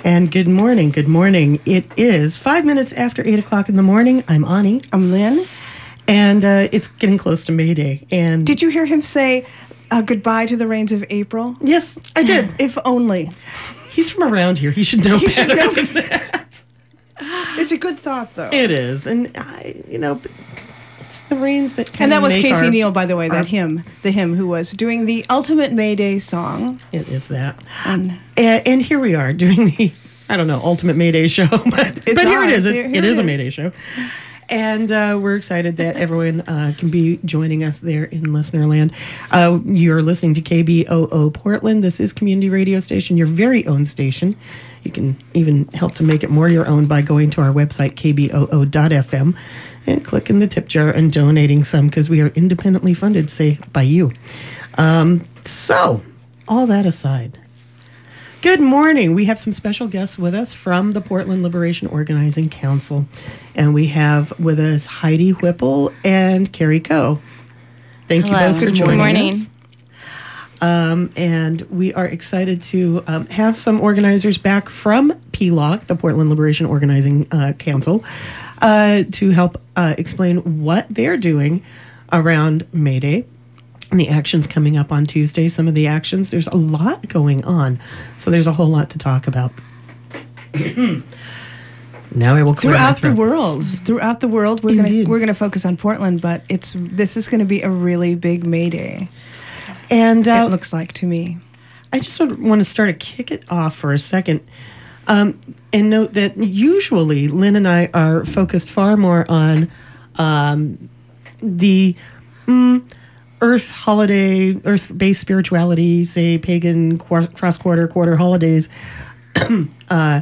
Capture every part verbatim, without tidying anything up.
And good morning, good morning. It is five minutes after eight o'clock in the morning. I'm Ani. I'm Lynn. And uh, it's getting close to May Day. And did you hear him say uh, goodbye to the rains of April? Yes, I did. If only. He's from around here. He should know he better should know than that. It's a good thought, though. It is. And, I, you know, it's the rains that kind And that of was make Casey our, Neal, by the way, our, that hymn, the hymn who was doing the ultimate May Day song. It is that. And, and, and here we are doing the, I don't know, ultimate May Day show. But, but here it is. It's, here it it is is a May Day show. And uh, we're excited that everyone uh, can be joining us there in listener land. Uh, you're listening to K B O O Portland. This is community radio station, your very own station. You can even help to make it more your own by going to our website, k b o o dot f m, and clicking the tip jar and donating some, because we are independently funded, say, by you. Um, so, all that aside, good morning. We have some special guests with us from the Portland Liberation Organizing Council. And we have with us Heidi Whipple and Carrie Coe. Thank Hello. you both for Good joining morning. us. Um, and we are excited to um, have some organizers back from P L O C, the Portland Liberation Organizing uh, Council, uh, to help uh, explain what they're doing around May Day and the actions coming up on Tuesday. Some of the actions, there's a lot going on, so there's a whole lot to talk about. Now I will clear my throughout throat. the world, throughout the world, we're going Indeed. to we're going to focus on Portland, but it's this is going to be a really big May Day. And uh, it looks like to me. I just would want to start to kick it off for a second, um, and note that usually Lynn and I are focused far more on um, the mm, Earth holiday, Earth-based spirituality, say pagan qu- cross-quarter quarter holidays, uh,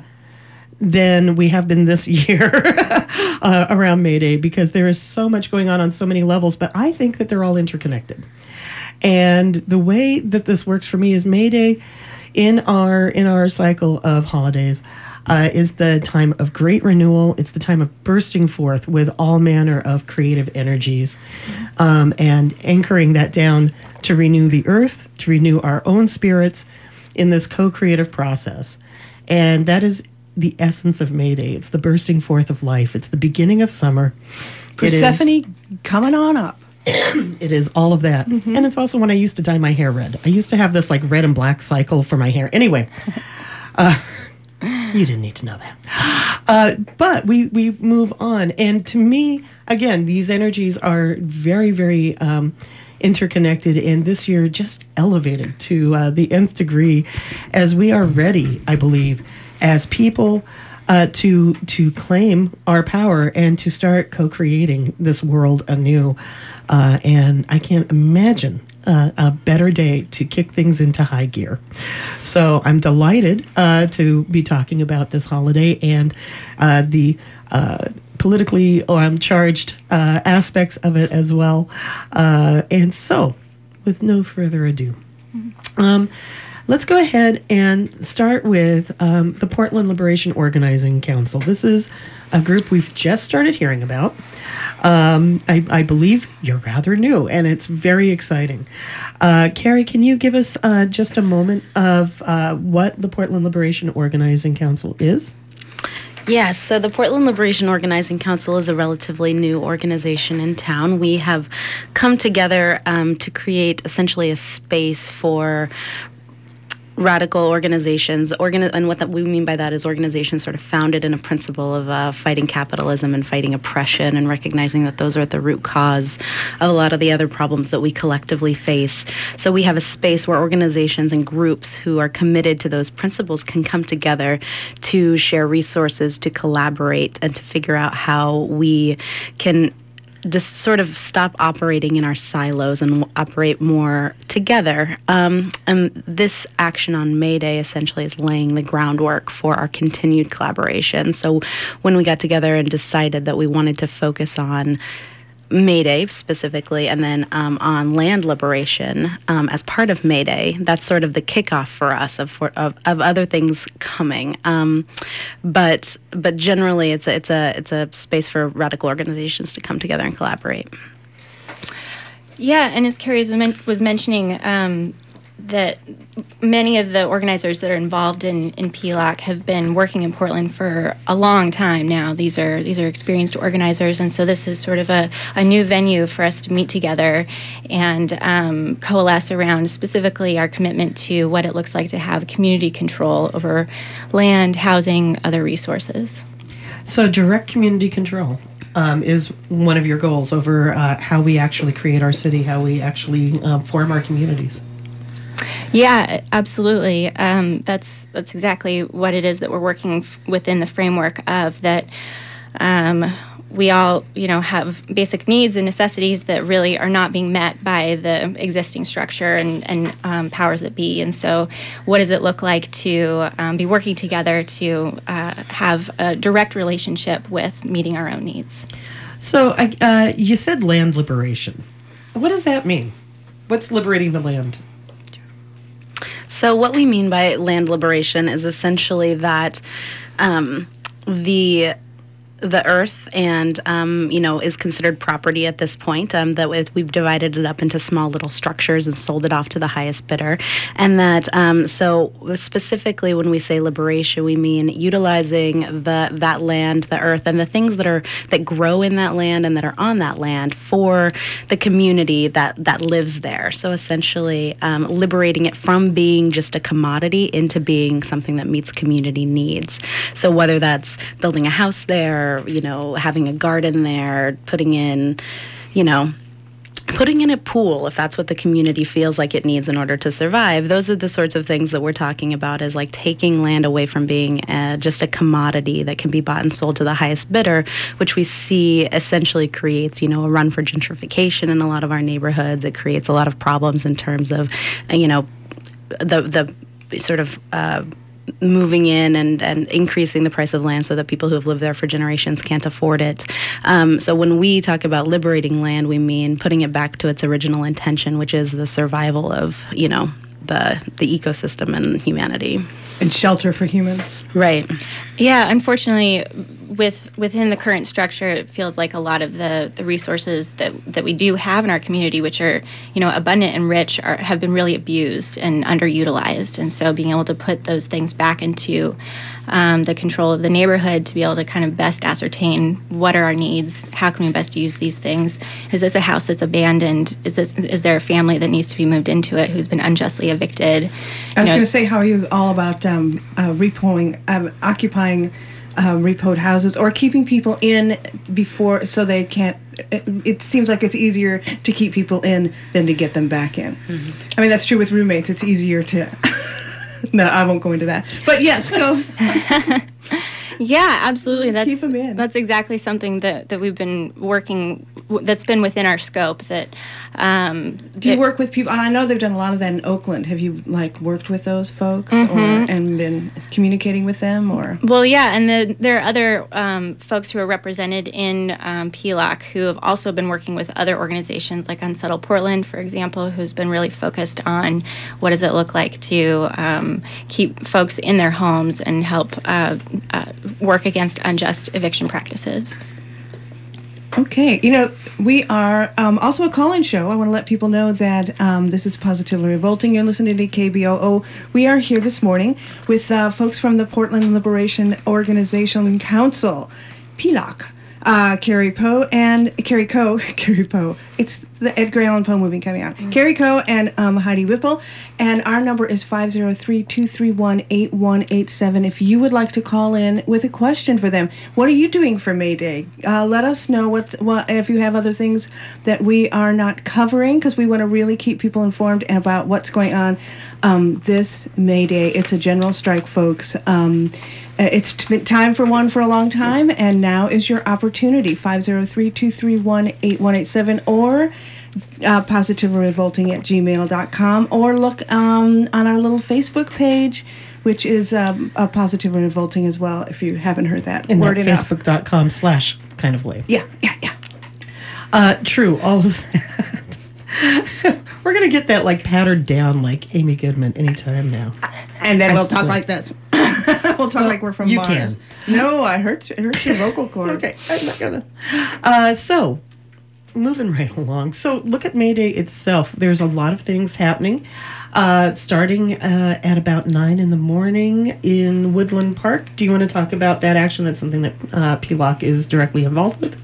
than we have been this year uh, around May Day, because there is so much going on on so many levels. But I think that they're all interconnected. And the way that this works for me is May Day in our in our cycle of holidays uh, is the time of great renewal. It's the time of bursting forth with all manner of creative energies, um, and anchoring that down to renew the earth, to renew our own spirits in this co-creative process. And that is the essence of May Day. It's the bursting forth of life. It's the beginning of summer. Persephone is, coming on up. It is all of that. Mm-hmm. And it's also when I used to dye my hair red. I used to have this like red and black cycle for my hair. Anyway, uh, you didn't need to know that. Uh, but we, we move on. And to me, again, these energies are very, very um, interconnected. And this year just elevated to uh, the nth degree as we are ready, I believe, as people uh, to to claim our power and to start co-creating this world anew. Uh, and I can't imagine uh, a better day to kick things into high gear. So I'm delighted uh, to be talking about this holiday and uh, the uh, politically um, charged uh, aspects of it as well. Uh, and so, with no further ado, um, let's go ahead and start with um, the Portland Liberation Organizing Council. This is a group we've just started hearing about. Um, I, I believe you're rather new, and it's very exciting. Uh, Carrie, can you give us uh, just a moment of uh, what the Portland Liberation Organizing Council is? Yes, so the Portland Liberation Organizing Council is a relatively new organization in town. We have come together um, to create essentially a space for radical organizations, organi- and what that we mean by that is organizations sort of founded in a principle of uh, fighting capitalism and fighting oppression, and recognizing that those are at the root cause of a lot of the other problems that we collectively face. So we have a space where organizations and groups who are committed to those principles can come together to share resources, to collaborate, and to figure out how we can just sort of stop operating in our silos and operate more together. Um, and this action on May Day essentially is laying the groundwork for our continued collaboration. So when we got together and decided that we wanted to focus on May Day specifically, and then um, on land liberation um, as part of May Day, that's sort of the kickoff for us of for, of, of other things coming. Um, but but generally, it's a, it's a it's a space for radical organizations to come together and collaborate. Yeah, and as Carrie was, men- was mentioning, um, that many of the organizers that are involved in, in P L O C have been working in Portland for a long time now. These are these are experienced organizers, and so this is sort of a, a new venue for us to meet together and um, coalesce around specifically our commitment to what it looks like to have community control over land, housing, other resources. So direct community control um, is one of your goals over uh, how we actually create our city, how we actually uh, form our communities. Yeah, absolutely. Um, that's that's exactly what it is that we're working f- within the framework of that. Um, we all, you know, have basic needs and necessities that really are not being met by the existing structure and, and um, powers that be. And so what does it look like to um, be working together to uh, have a direct relationship with meeting our own needs? So I, uh, you said land liberation. What does that mean? What's liberating the land? So what we mean by land liberation is essentially that um, the the earth and um, you know is considered property at this point. Um, that we've divided it up into small little structures and sold it off to the highest bidder, and that um, so specifically when we say liberation, we mean utilizing the that land, the earth, and the things that are that grow in that land and that are on that land for the community that that lives there. So essentially, um, liberating it from being just a commodity into being something that meets community needs. So whether that's building a house there, you know, having a garden there, putting in, you know, putting in a pool if that's what the community feels like it needs in order to survive. Those are the sorts of things that we're talking about, is like taking land away from being uh, just a commodity that can be bought and sold to the highest bidder, which we see essentially creates, you know, a run for gentrification in a lot of our neighborhoods. It creates a lot of problems in terms of, uh, you know, the the sort of uh, moving in and, and increasing the price of land so that people who have lived there for generations can't afford it. Um, so when we talk about liberating land, we mean putting it back to its original intention, which is the survival of, you know, the the ecosystem and humanity. And shelter for humans. Right. Yeah, unfortunately, with within the current structure, it feels like a lot of the, the resources that, that we do have in our community, which are, you know, abundant and rich, are, have been really abused and underutilized. And so being able to put those things back into um, the control of the neighborhood to be able to kind of best ascertain what are our needs, how can we best use these things? Is this a house that's abandoned? Is this is there a family that needs to be moved into it who's been unjustly evicted? I was You know, going to say, how are you all about um, uh, repoing, um, occupying um, repoed houses, or keeping people in before so they can't? It, it seems like it's easier to keep people in than to get them back in. Mm-hmm. I mean, that's true with roommates. It's easier to. No, I won't go into that. But yes, go. Yeah, absolutely. That's Keep 'em in. That's exactly something that, that we've been working. That's been within our scope. That um, Do you that- work with people? I know they've done a lot of that in Oakland. Have you like worked with those folks, Mm-hmm. or and been communicating with them, or? Well, yeah, and the, there are other um, folks who are represented in um, P L O C who have also been working with other organizations, like Unsettled Portland, for example, who's been really focused on what does it look like to um, keep folks in their homes and help uh, uh, work against unjust eviction practices. Okay, you know, we are um, also a call-in show. I want to let people know that um, this is Positively Revolting. You're listening to K B O O. We are here this morning with uh, folks from the Portland Liberation Organization Council, P L O C, uh, Carrie Poe and Carrie Coe, Carrie Poe. It's the Edgar Allan Poe movie coming out. Mm-hmm. Carrie Coe and um, Heidi Whipple. And our number is five zero three, two three one, eight one eight seven. If you would like to call in with a question for them, what are you doing for May Day? Uh, let us know what, what if you have other things that we are not covering, because we want to really keep people informed about what's going on um, this May Day. It's a general strike, folks. Um, it's been time for one for a long time, and now is your opportunity. five zero three, two three one, eight one eight seven or uh, positively revolting at gmail dot com, or look um, on our little Facebook page, which is um, uh, Positively Revolting as well, if you haven't heard that In word that enough. facebook.com slash kind of way. Yeah, yeah, yeah. Uh, true, all of that. We're going to get that like patterned down like Amy Goodman anytime now. And then I we'll talk swear. like this. We'll talk Well, like we're from you Mars. can. No, I hurt, it hurts your vocal cord. Okay, I'm not gonna. Uh, so, moving right along. So, look at May Day itself. There's a lot of things happening. uh, starting uh, at about nine in the morning in Woodland Park. Do you want to talk about that action? That's something that uh, P L O C is directly involved with.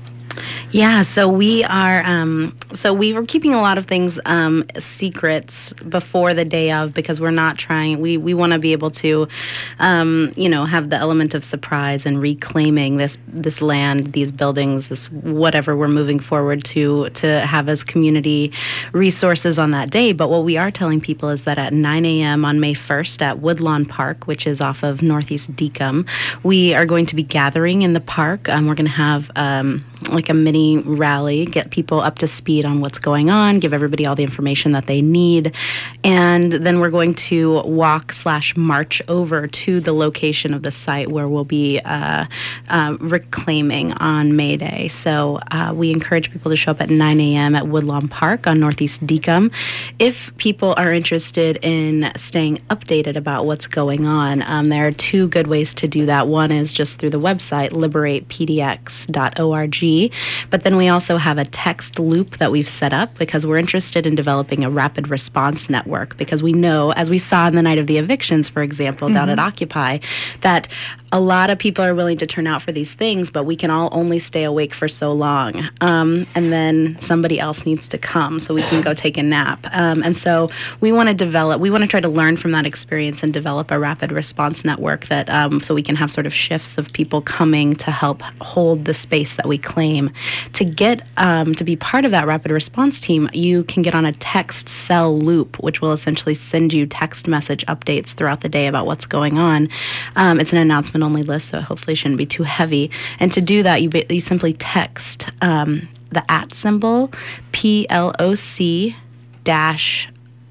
Yeah, so we are, um, so we were keeping a lot of things um, secrets before the day of because we're not trying, we, we want to be able to, um, you know, have the element of surprise and reclaiming this this land, these buildings, this whatever we're moving forward to, to have as community resources on that day. But what we are telling people is that at nine a.m. on May first at Woodlawn Park, which is off of Northeast Deacom, we are going to be gathering in the park. Um, we're going to have um, like a mini rally, get people up to speed on what's going on, give everybody all the information that they need, and then we're going to walk slash march over to the location of the site where we'll be uh, uh, reclaiming on May Day. So uh, we encourage people to show up at nine a.m. at Woodlawn Park on Northeast Deacom. If people are interested in staying updated about what's going on, um, there are two good ways to do that. One is just through the website, liberate p d x dot org. But then we also have a text loop that we've set up because we're interested in developing a rapid response network because we know, as we saw in the night of the evictions, for example, mm-hmm. down at Occupy, that a lot of people are willing to turn out for these things, but we can all only stay awake for so long. Um, and then somebody else needs to come so we can go take a nap. Um, and so we want to develop, we want to try to learn from that experience and develop a rapid response network that um, so we can have sort of shifts of people coming to help hold the space that we claim. To get um, to be part of that rapid response team, you can get on a text cell loop, which will essentially send you text message updates throughout the day about what's going on. Um, it's an announcement only list, so it hopefully shouldn't be too heavy. And to do that, you ba- you simply text um, the at symbol P L O C dash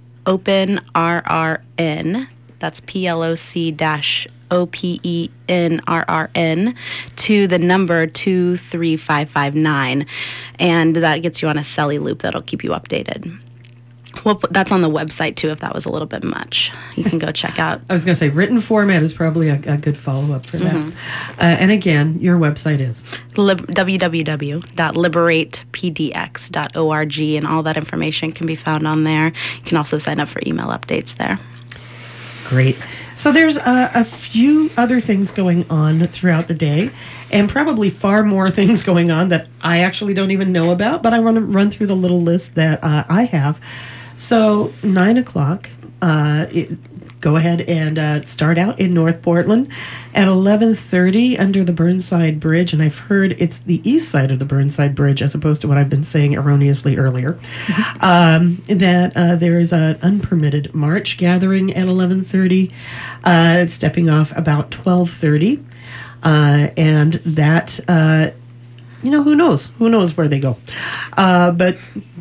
open R R N. That's P L O C dash O P E N R R N to the number two three five five nine, and that gets you on a Celly loop that'll keep you updated. Well, that's on the website, too, if that was a little bit much. You can go check out. I was going to say, written format is probably a, a good follow-up for that. Mm-hmm. Uh, and again, your website is? Lib- w w w dot liberate p d x dot org, and all that information can be found on there. You can also sign up for email updates there. Great. So there's uh, a few other things going on throughout the day, and probably far more things going on that I actually don't even know about, but I want to run through the little list that uh, I have. So nine o'clock, uh, it, go ahead and uh, start out in North Portland at eleven thirty under the Burnside Bridge, and I've heard it's the east side of the Burnside Bridge as opposed to what I've been saying erroneously earlier. um, that uh, there is an unpermitted march gathering at eleven thirty, uh, stepping off about twelve thirty, uh, and that, uh, you know, who knows? Who knows where they go? Uh, but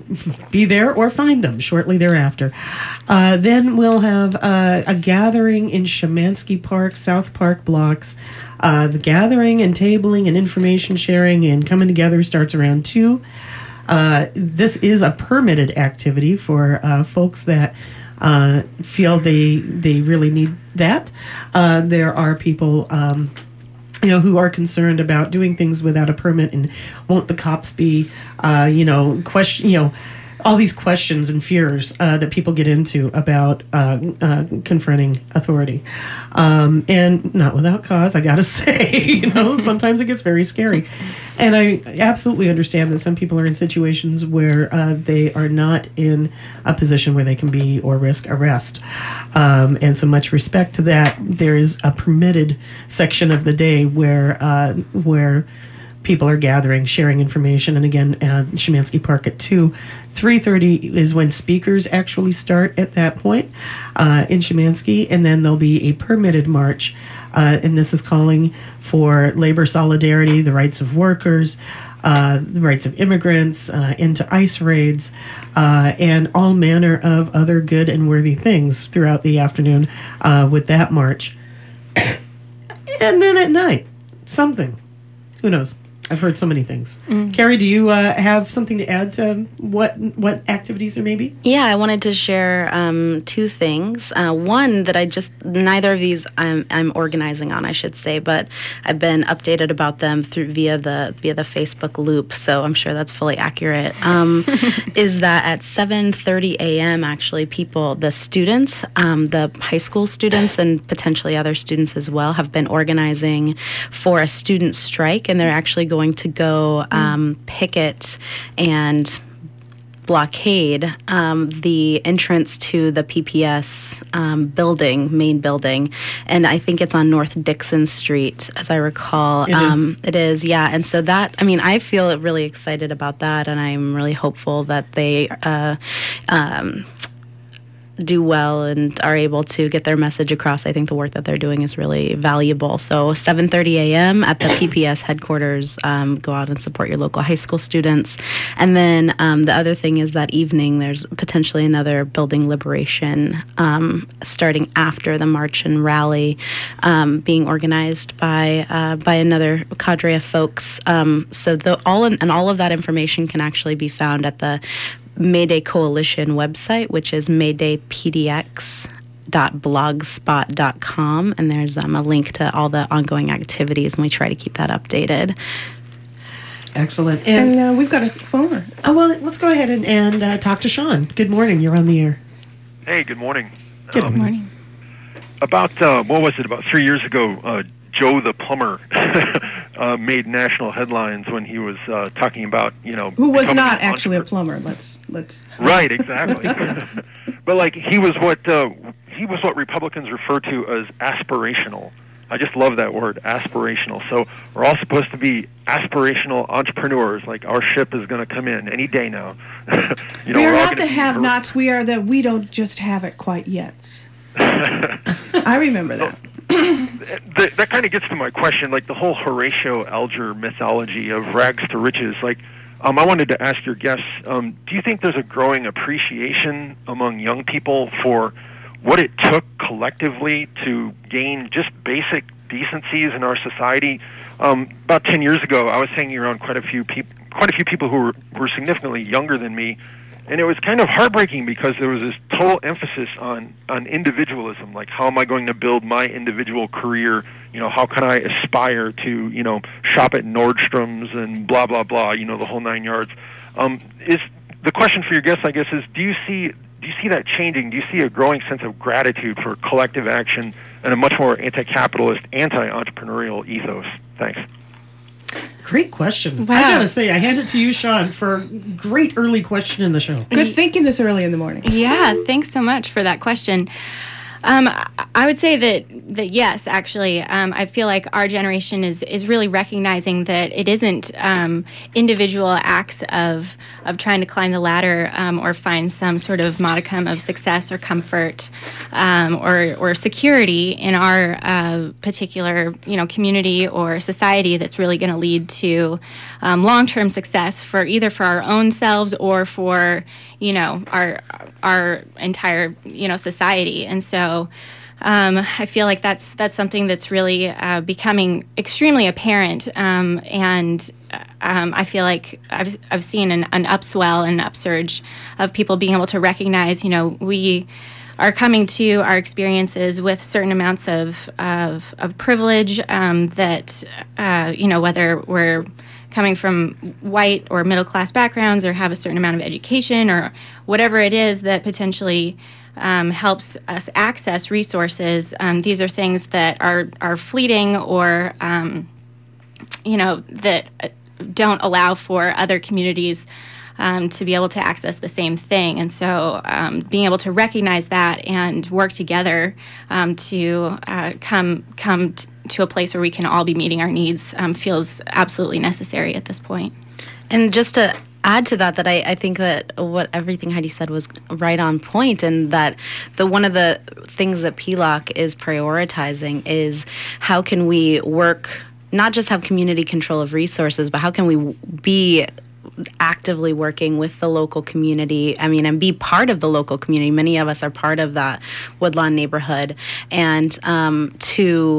be there or find them shortly thereafter. Uh, then we'll have uh, a gathering in Szymanski Park, South Park blocks. Uh, the gathering and tabling and information sharing and coming together starts around two. Uh, this is a permitted activity for uh, folks that uh, feel they they really need that. Uh, there are people Um, you know, who are concerned about doing things without a permit, and won't the cops be, uh, you know, question, you know, all these questions and fears uh, that people get into about uh, uh, confronting authority, um, and not without cause. I gotta say, you know, sometimes it gets very scary, and I absolutely understand that some people are in situations where uh, they are not in a position where they can be or risk arrest, um, and so much respect to that. There is a permitted section of the day where uh, where people are gathering, sharing information, and again, at Szymanski Park at two. three thirty is when speakers actually start at that point uh, in Szymanski, and then there'll be a permitted march, uh, and this is calling for labor solidarity, the rights of workers, uh, the rights of immigrants, uh, into ICE raids, uh, and all manner of other good and worthy things throughout the afternoon uh, with that march. And then at night, something. Who knows? I've heard so many things. Mm. Carrie, do you uh, have something to add to what what activities there may be? Yeah, I wanted to share um, two things. Uh, one that I just, neither of these I'm, I'm organizing on, I should say, but I've been updated about them through via the via the Facebook loop, so I'm sure that's fully accurate. Um, is that at seven thirty a.m. actually, people, the students, um, the high school students, and potentially other students as well, have been organizing for a student strike, and they're actually going to go um, picket and blockade um, the entrance to the P P S um, building, main building, and I think it's on North Dixon Street, as I recall. It um, is. It is, yeah. And so that, I mean, I feel really excited about that, and I'm really hopeful that they uh, um, do well and are able to get their message across. I think the work that they're doing is really valuable. So seven thirty a.m. at the P P S headquarters, um, go out and support your local high school students. And then um, the other thing is that evening there's potentially another building liberation um, starting after the march and rally um, being organized by uh, by another cadre of folks. Um, so the, all in, and all of that information can actually be found at the Mayday Coalition website, which is mayday p d x dot blogspot dot com, and there's um, a link to all the ongoing activities, and we try to keep that updated. Excellent. And, And uh, we've got a phoner. oh, well, let's go ahead and, and uh, talk to Sean. Good morning. You're on the air. Hey, good morning. Good Um, morning. About, uh, what was it, about three years ago, uh, Joe the plumber uh, made national headlines when he was uh, talking about, you know... Who was becoming not an actually a entrepreneur. plumber. Let's let's. Right, exactly. But, like, he was what uh, he was what Republicans refer to as aspirational. I just love that word, aspirational. So we're all supposed to be aspirational entrepreneurs. Like, our ship is going to come in any day now. you know, We are we're all not gonna the be- have-nots. We are the we don't just have it quite yet. I remember that. that, that kind of gets to my question, like the whole Horatio Alger mythology of rags to riches. Like, um, I wanted to ask your guests, um, do you think there's a growing appreciation among young people for what it took collectively to gain just basic decencies in our society? Um, about ten years ago, I was hanging around quite a few people, quite a few people who were, were significantly younger than me. And it was kind of heartbreaking because there was this total emphasis on, on individualism, like how am I going to build my individual career? You know, how can I aspire to, you know, shop at Nordstrom's and blah, blah, blah, you know, the whole nine yards. Um, is the question for your guests, I guess, is do you see do you see that changing? Do you see a growing sense of gratitude for collective action and a much more anti-capitalist, anti-entrepreneurial ethos? Thanks. Great question. Wow. I gotta say, I hand it to you, Sean, for a great early question in the show. Good thinking this early in the morning. Yeah, thanks so much for that question. Um, I- I would say that that yes, actually, um, I feel like our generation is is really recognizing that it isn't um, individual acts of of trying to climb the ladder um, or find some sort of modicum of success or comfort um, or or security in our uh, particular you know community or society that's really going to lead to um, long-term success for either for our own selves or for you know our our entire you know society. And so um, I feel like that's that's something that's really uh, becoming extremely apparent, um, and um, I feel like I've I've seen an, an upswell and upsurge of people being able to recognize, you know, we are coming to our experiences with certain amounts of of, of privilege um, that uh, you know whether we're coming from white or middle class backgrounds or have a certain amount of education or whatever it is that potentially um, helps us access resources. Um, these are things that are are fleeting or um, you know that don't allow for other communities um, to be able to access the same thing. And so um, being able to recognize that and work together um, to uh, come come t- to a place where we can all be meeting our needs um, feels absolutely necessary at this point. And just to add to that, that I, I think that what everything Heidi said was right on point, and that the one of the things that P L O C is prioritizing is how can we work, not just have community control of resources, but how can we be actively working with the local community, I mean, and be part of the local community. Many of us are part of that Woodlawn neighborhood, and um, to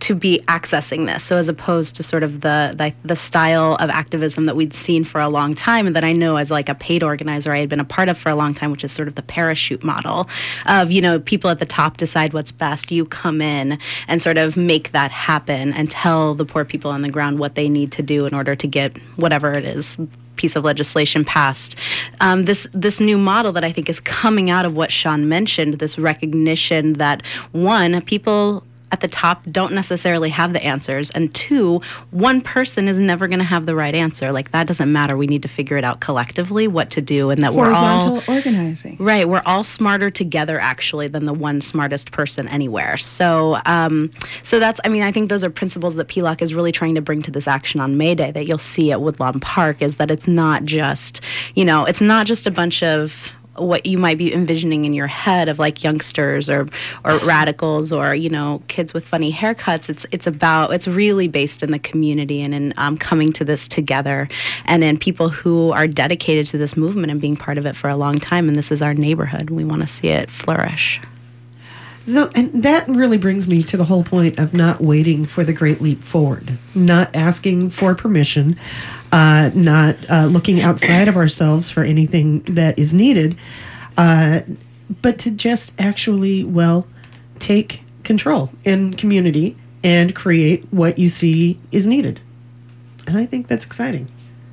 to be accessing this. So as opposed to sort of the, the the style of activism that we'd seen for a long time, and that I know as like a paid organizer I had been a part of for a long time, which is sort of the parachute model of, you know, people at the top decide what's best. You come in and sort of make that happen and tell the poor people on the ground what they need to do in order to get whatever it is piece of legislation passed. Um, this this new model that I think is coming out of what Sean mentioned, this recognition that, one, people at the top don't necessarily have the answers, and two, one person is never going to have the right answer. Like, that doesn't matter. We need to figure it out collectively what to do, and that Horizontal we're all organizing. Right, we're all smarter together actually than the one smartest person anywhere. So, um, so that's. I mean, I think those are principles that P L O C is really trying to bring to this action on May Day. That you'll see at Woodlawn Park is that it's not just, you know, it's not just a bunch of what you might be envisioning in your head of like youngsters or or radicals or, you know, kids with funny haircuts. It's it's about, it's really based in the community and in um, coming to this together, and in people who are dedicated to this movement and being part of it for a long time. And this is our neighborhood. We want to see it flourish. So, and that really brings me to the whole point of not waiting for the great leap forward, not asking for permission, uh, not uh, looking outside of ourselves for anything that is needed, uh, but to just actually, well, take control in community and create what you see is needed. And I think that's exciting.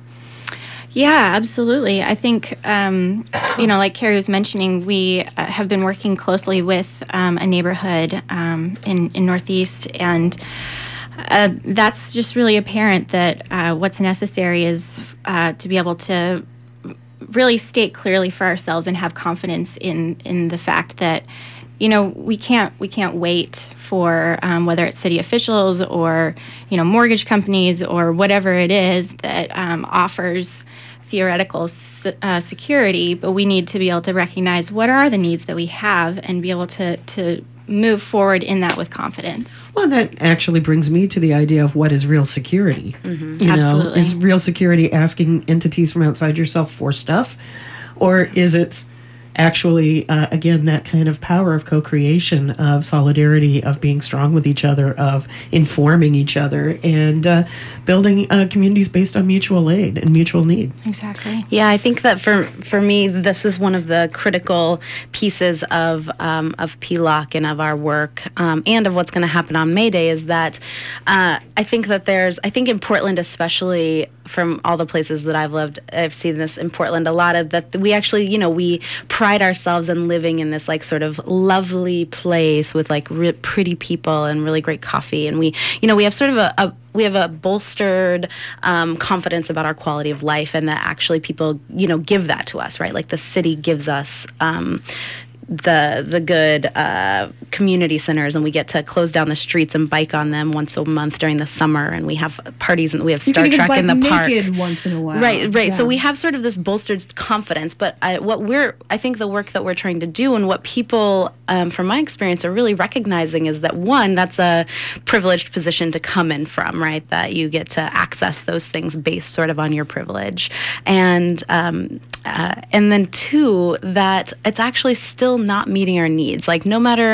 Yeah, absolutely. I think, um, you know, like Carrie was mentioning, we uh, have been working closely with um, a neighborhood um, in, in Northeast, and uh, that's just really apparent that uh, what's necessary is uh, to be able to really state clearly for ourselves and have confidence in, in the fact that, you know, we can't we can't wait for um, whether it's city officials or, you know, mortgage companies or whatever it is that um, offers theoretical uh, security, but we need to be able to recognize what are the needs that we have and be able to, to move forward in that with confidence. Well, that actually brings me to the idea of what is real security. Mm-hmm. You know, Absolutely. is real security asking entities from outside yourself for stuff, or is it actually, uh, again, that kind of power of co-creation, of solidarity, of being strong with each other, of informing each other, and uh, building uh, communities based on mutual aid and mutual need. Exactly. Yeah, I think that for for me, this is one of the critical pieces of um, of P L O C and of our work, um, and of what's going to happen on May Day, is that uh, I think that there's, I think in Portland especially, from all the places that I've lived, I've seen this in Portland a lot of that we actually, you know, we pride ourselves in living in this like sort of lovely place with like re- pretty people and really great coffee, and we, you know, we have sort of a, a we have a bolstered um, confidence about our quality of life, and that actually people, you know, give that to us, right? Like the city gives us um, the the good uh, community centers, and we get to close down the streets and bike on them once a month during the summer, and we have parties and we have Star you can even Trek in the bike park naked once in a while. Right, right. Yeah. So we have sort of this bolstered confidence, but I, what we're, I think the work that we're trying to do, and what people, um, from my experience, are really recognizing is that, one, that's a privileged position to come in from, right? That you get to access those things based sort of on your privilege, and um, uh, and then two, that it's actually still not meeting our needs. Like, no matter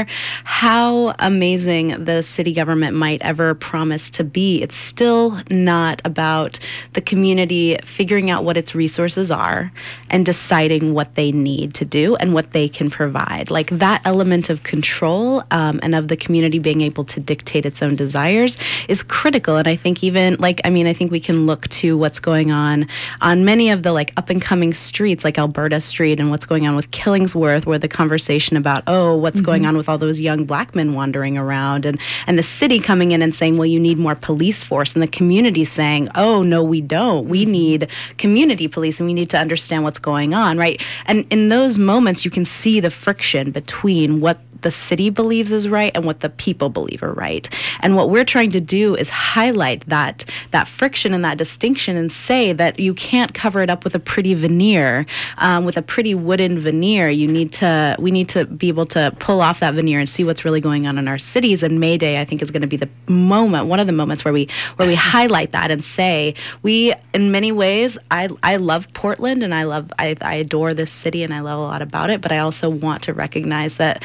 how amazing the city government might ever promise to be, it's still not about the community figuring out what its resources are and deciding what they need to do and what they can provide. Like, that element of control um, and of the community being able to dictate its own desires is critical. And I think even, like, I mean, I think we can look to what's going on on many of the, like, up-and-coming streets, like Alberta Street, and what's going on with Killingsworth, where the conversation about, oh, what's mm-hmm. going on with all those young black men wandering around, and, and the city coming in and saying, well, you need more police force, and the community saying, oh, no, we don't. We need community police, and we need to understand what's going on, right? And in those moments, you can see the friction between what the city believes is right and what the people believe are right. And what we're trying to do is highlight that that friction and that distinction, and say that you can't cover it up with a pretty veneer, um, with a pretty wooden veneer. You need to, we need to be able to pull off that veneer and see what's really going on in our cities. And May Day, I think, is going to be the moment, one of the moments where we where we highlight that and say, we, in many ways, I I love Portland, and I love I, I adore this city, and I love a lot about it, but I also want to recognize that I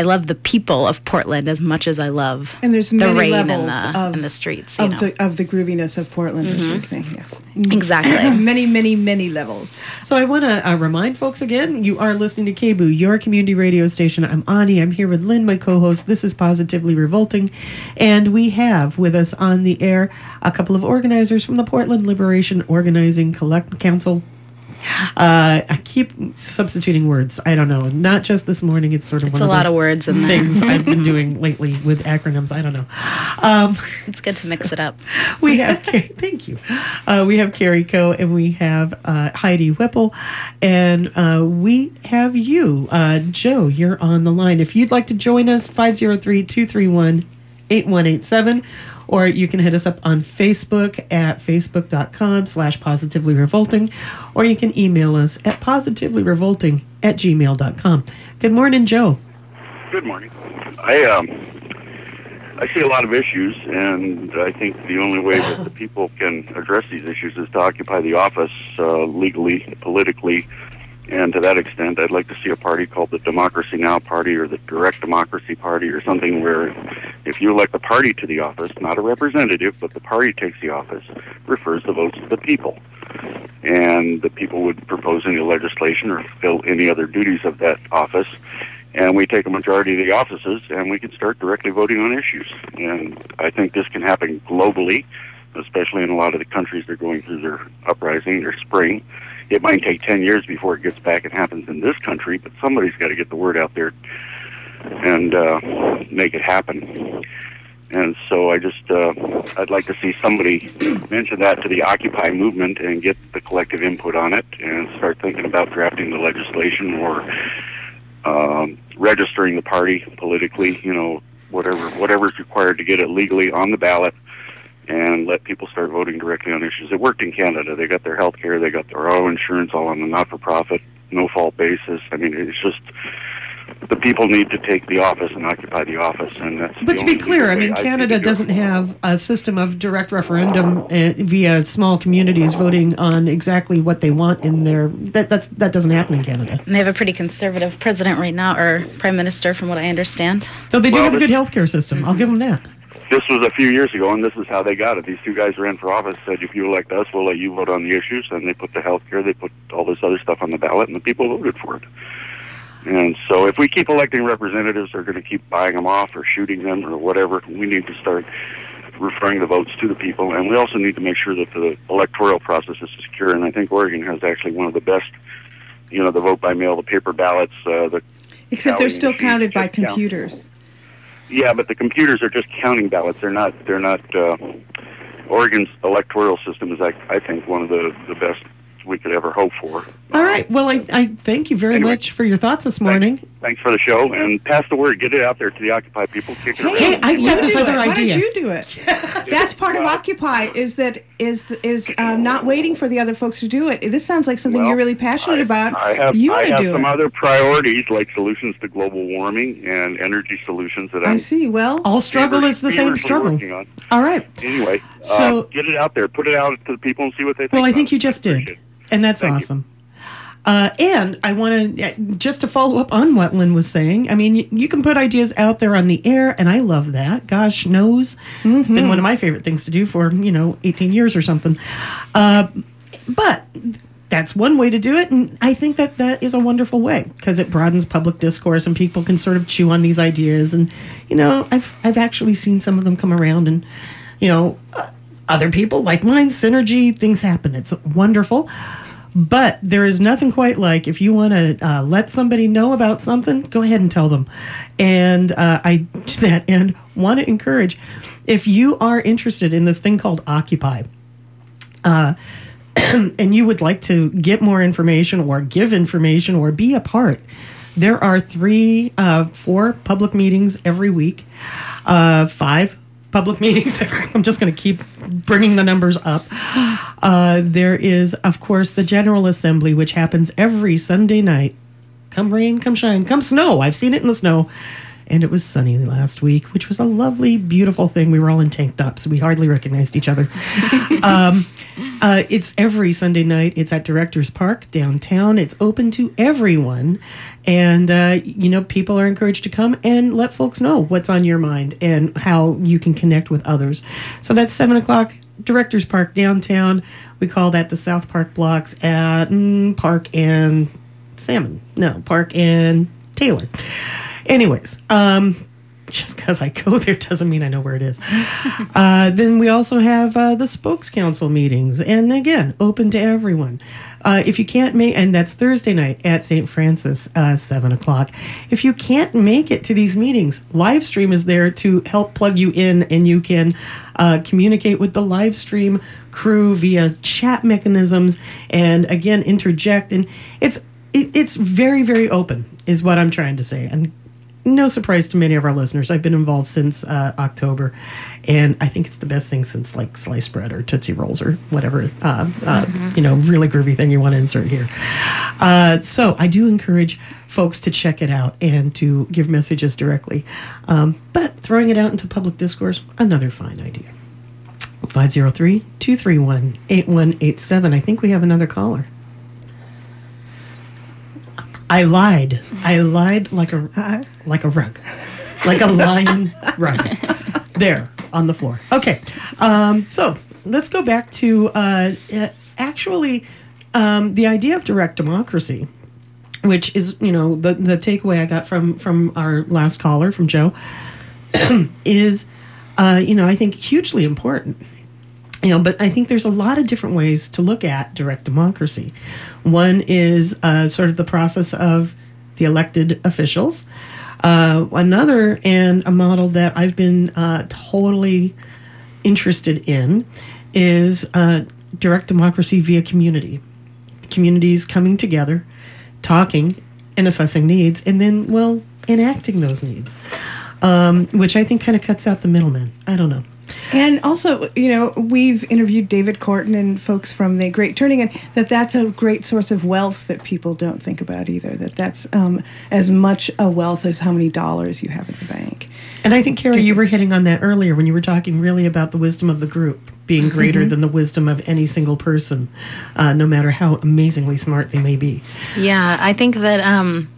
love the people of Portland as much as I love And there's the many rain and levels the, of, and the streets. You of know. the of the grooviness of Portland, as you're saying. Yes, Exactly. many, many, many levels. So I want to uh, remind folks again, you are listening to K B O O, your community radio station. I'm Ani. I'm here with Lynn, my co-host. This is Positively Revolting. And we have with us on the air a couple of organizers from the Portland Liberation Organizing Collect Council. Uh, I keep substituting words. I don't know. Not just this morning. It's sort of It's one a of lot those of words in there. things I've been doing lately with acronyms. I don't know. Um, It's good to mix it up. we have thank you. Uh, we have Carrie Coe and we have uh, Heidi Whipple, and uh, we have you, uh, Joe. You're on the line. If you'd like to join us, five zero three, two three one, eight one eight seven, or you can hit us up on Facebook at facebook.com slash positively revolting, or you can email us at positivelyrevolting at gmail.com. Good morning, Joe. Good morning. I um, I see a lot of issues, and I think the only way that the people can address these issues is to occupy the office uh, legally, politically, and to that extent, I'd like to see a party called the Democracy Now! Party or the Direct Democracy Party or something where if you elect the party to the office, not a representative, but the party takes the office, refers the votes to the people. And the people would propose any legislation or fill any other duties of that office, and we take a majority of the offices, and we can start directly voting on issues. And I think this can happen globally, especially in a lot of the countries that are going through their uprising, their spring. It might take ten years before it gets back and happens in this country, but somebody's got to get the word out there and uh, make it happen. And so I just, uh, I'd like to see somebody mention that to the Occupy movement and get the collective input on it and start thinking about drafting the legislation or um, registering the party politically, you know, whatever whatever's required to get it legally on the ballot and let people start voting directly on issues. It worked in Canada. They got their health care, they got their auto insurance all on a not-for-profit, no-fault basis. I mean, it's just the people need to take the office and occupy the office, and that's. But to be clear, I mean, Canada doesn't have a system of direct referendum uh, via small communities voting on exactly what they want in their. That that's that doesn't happen in Canada. And they have a pretty conservative president right now, or prime minister, from what I understand. Though they do Well, have a this- good healthcare system. I'll give them that. This was a few years ago, and this is how they got it. These two guys ran for office, said, if you elect us, we'll let you vote on the issues, and they put the health care, they put all this other stuff on the ballot, and the people voted for it. And so if we keep electing representatives, they're going to keep buying them off or shooting them or whatever. We need to start referring the votes to the people, and we also need to make sure that the electoral process is secure, and I think Oregon has actually one of the best, you know, the vote by mail, the paper ballots, uh, the Except they're tallying still machines counted by just count. computers. Yeah, but the computers are just counting ballots. They're not. They're not. Uh, Oregon's electoral system is, I, I think, one of the, the best we could ever hope for. All right. Well, I, I thank you very Anyway. much for your thoughts this morning. Thanks, thanks for the show, and pass the word. Get it out there to the Occupy people. Kick it around. Hey, I've You got this do other it. Why idea. don't you do it? That's part of Well- Occupy is that is is um, not waiting for the other folks to do it. This sounds like something Well, you're really passionate I, about. I have, you I want to have do some it. other priorities like solutions to global warming and energy solutions that I I'm see. Well, All struggle fever- is the same feverishly struggle. working on. All right. Anyway, So- uh, get it out there. Put it out to the people and see what they think. Well, I about think it. you just appreciate did, it. and that's Thank you. awesome. Uh, and I want to just to follow up on what Lynn was saying. I mean, you, you can put ideas out there on the air, and I love that. Gosh knows, it's been one of my favorite things to do for you know eighteen years or something. Uh, but that's one way to do it, and I think that that is a wonderful way because it broadens public discourse, and people can sort of chew on these ideas. And you know, I've I've actually seen some of them come around, and you know, uh, other people like mine, synergy, things happen. It's wonderful. But there is nothing quite like if you want to uh, let somebody know about something, go ahead and tell them. And uh, I to that end want to encourage, if you are interested in this thing called Occupy, uh, and you would like to get more information or give information or be a part, there are three, uh, four public meetings every week, uh, five public meetings. I'm just going to keep bringing the numbers up. Uh, there is, of course, the General Assembly, which happens every Sunday night. Come rain, come shine, come snow. I've seen it in the snow. And it was sunny last week, which was a lovely, beautiful thing. We were all in tank tops, so we hardly recognized each other. um, Uh, it's every Sunday night. It's at Directors Park downtown. It's open to everyone. And, uh, you know, people are encouraged to come and let folks know what's on your mind and how you can connect with others. So that's seven o'clock, Directors Park downtown. We call that the South Park blocks at mm, Park and Salmon. No, Park and Taylor. Anyways, um... just because I go there doesn't mean I know where it is. Uh, then we also have uh, the Spokes Council meetings. And again, open to everyone. Uh, if you can't make, and that's Thursday night at Saint Francis, uh, seven o'clock. If you can't make it to these meetings, live stream is there to help plug you in, and you can uh, communicate with the live stream crew via chat mechanisms and, again, interject. And it's, it, it's very, very open is what I'm trying to say. And no surprise to many of our listeners. I've been involved since uh, October, and I think it's the best thing since like sliced bread or Tootsie Rolls or whatever, uh, uh, mm-hmm. you know, really groovy thing you want to insert here. Uh, so I do encourage folks to check it out and to give messages directly. Um, but throwing it out into public discourse, another fine idea. five oh three, two three one, eight one eight seven. I think we have another caller. I lied. I lied like a uh, like a rug, like a lion rug. There on the floor. Okay, um, so let's go back to uh, actually um, the idea of direct democracy, which is you know the the takeaway I got from from our last caller from Joe is uh, you know I think hugely important. You know, but I think there's a lot of different ways to look at direct democracy. One is uh, sort of the process of the elected officials. Uh, another, and a model that I've been uh, totally interested in, is uh, direct democracy via community. Communities coming together, talking, and assessing needs, and then, well, enacting those needs, um, which I think kind of cuts out the middleman. I don't know. And also, you know, we've interviewed David Corton and folks from the Great Turning, and that that's a great source of wealth that people don't think about either, that that's um, as much a wealth as how many dollars you have at the bank. And I think, Carrie, you were hitting on that earlier when you were talking really about the wisdom of the group being greater mm-hmm. than the wisdom of any single person, uh, no matter how amazingly smart they may be. Yeah, I think that... Um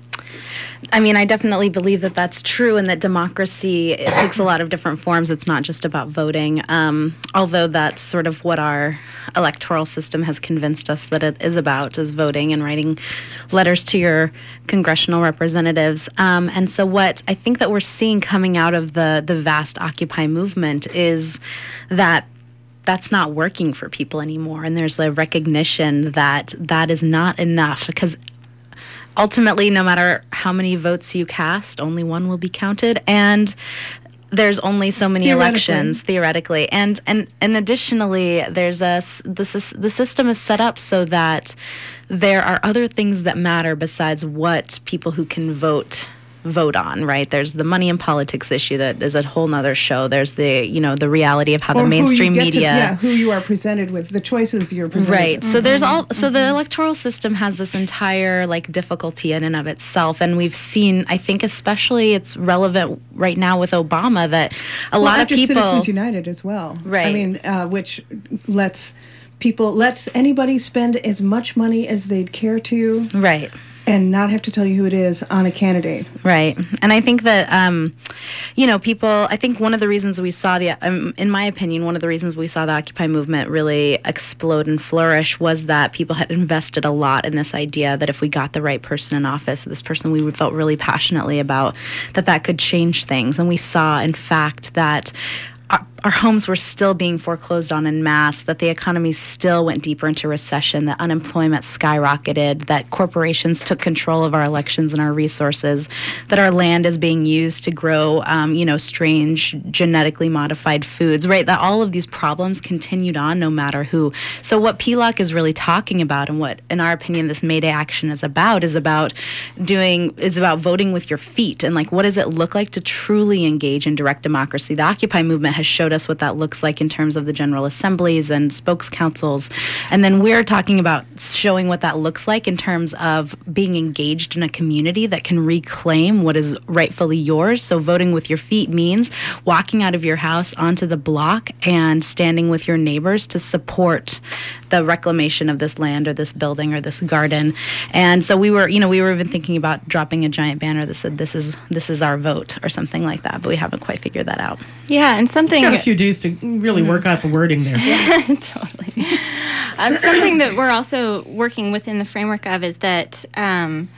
I mean, I definitely believe that that's true, and that democracy, it takes a lot of different forms. It's not just about voting, um, although that's sort of what our electoral system has convinced us that it is about, is voting and writing letters to your congressional representatives. Um, and so what I think that we're seeing coming out of the, the vast Occupy movement is that that's not working for people anymore, and there's a recognition that that is not enough, because ultimately, no matter how many votes you cast, only one will be counted, and there's only so many elections theoretically. And and and additionally, there's a the the system is set up so that there are other things that matter besides what people who can vote vote on, right? There's the money and politics issue that is a whole nother show. There's the, you know, the reality of how or the mainstream who media... To, yeah, who you are presented with, the choices you're presented right. with. Right. So mm-hmm. there's all... So mm-hmm. the electoral system has this entire, like, difficulty in and of itself. And we've seen, I think especially it's relevant right now with Obama, that a well, lot after of people... Citizens United as well. Right. I mean, uh, which lets people, lets anybody spend as much money as they'd care to. Right. And not have to tell you who it is on a candidate. Right. And I think that, um, you know, people, I think one of the reasons we saw the, um, in my opinion, one of the reasons we saw the Occupy movement really explode and flourish was that people had invested a lot in this idea that if we got the right person in office, this person we felt really passionately about, that that could change things. And we saw, in fact, that Our, our homes were still being foreclosed on en masse, that the economy still went deeper into recession, that unemployment skyrocketed, that corporations took control of our elections and our resources, that our land is being used to grow, um, you know, strange genetically modified foods, right? That all of these problems continued on no matter who. So what P L O C is really talking about, and what, in our opinion, this May Day action is about, is about doing, is about voting with your feet. And like, what does it look like to truly engage in direct democracy? The Occupy movement has showed us what that looks like in terms of the general assemblies and spokes councils. And then we're talking about showing what that looks like in terms of being engaged in a community that can reclaim what is rightfully yours. So voting with your feet means walking out of your house onto the block and standing with your neighbors to support the reclamation of this land or this building or this garden. And so we were, you know, we were even thinking about dropping a giant banner that said, this is this is our vote or something like that, but we haven't quite figured that out. Yeah, and something... Got a few days to really work out the wording there. Yeah, totally. Um, something that we're also working within the framework of is that, um,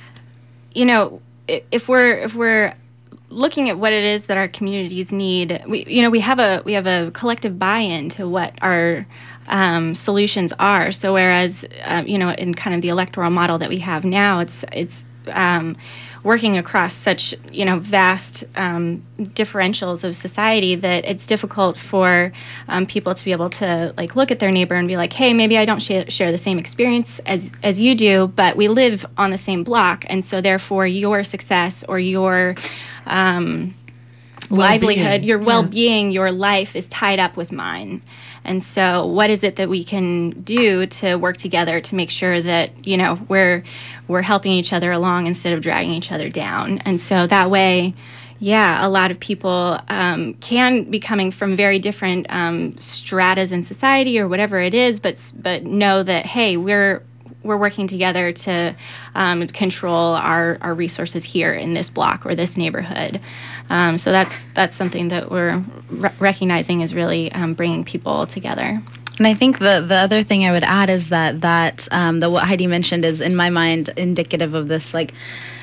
you know, if we're if we're looking at what it is that our communities need, we you know we have a we have a collective buy-in to what our um, solutions are. So whereas uh, you know in kind of the electoral model that we have now, it's it's um, working across such you know vast um, differentials of society that it's difficult for um, people to be able to like look at their neighbor and be like, hey, maybe I don't sh- share the same experience as as you do, but we live on the same block, and so therefore your success or your um, livelihood, your well-being, your life is tied up with mine. And so what is it that we can do to work together to make sure that, you know, we're we're helping each other along instead of dragging each other down? And so that way, yeah, a lot of people um, can be coming from very different um, stratas in society or whatever it is, but but know that, hey, we're we're working together to um, control our, our resources here in this block or this neighborhood. Um, so that's that's something that we're re- recognizing is really um, bringing people together. And I think the the other thing I would add is that that um, the what Heidi mentioned is in my mind indicative of this like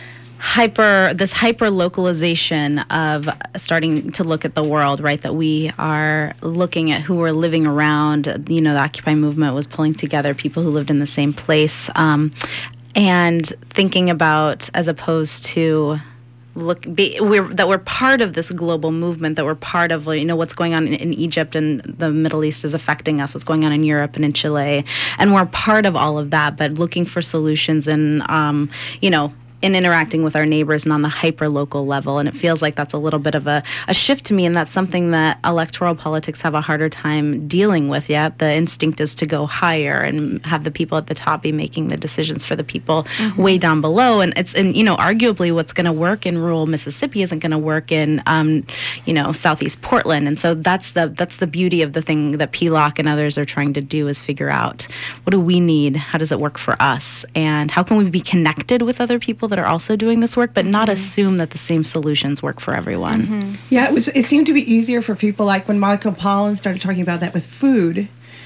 hyper this hyper localization of starting to look at the world, right? That we are looking at who we're living around. You know, the Occupy movement was pulling together people who lived in the same place, um, and thinking about as opposed to look be, we're that we're part of this global movement, that we're part of, you know, what's going on in, in Egypt and the Middle East is affecting us, what's going on in Europe and in Chile, and we're part of all of that, but looking for solutions and um, you know, in interacting with our neighbors and on the hyper-local level. And it feels like that's a little bit of a, a shift to me, and that's something that electoral politics have a harder time dealing with yet. The instinct is to go higher and have the people at the top be making the decisions for the people mm-hmm. way down below. And it's, and you know, arguably what's going to work in rural Mississippi isn't going to work in, um, you know, Southeast Portland. And so that's the that's the beauty of the thing that P L O C and others are trying to do, is figure out what do we need, how does it work for us, and how can we be connected with other people that are also doing this work, but not mm-hmm. assume that the same solutions work for everyone. Mm-hmm. Yeah, it was. It seemed to be easier for people, like when Michael Pollan started talking about that with food.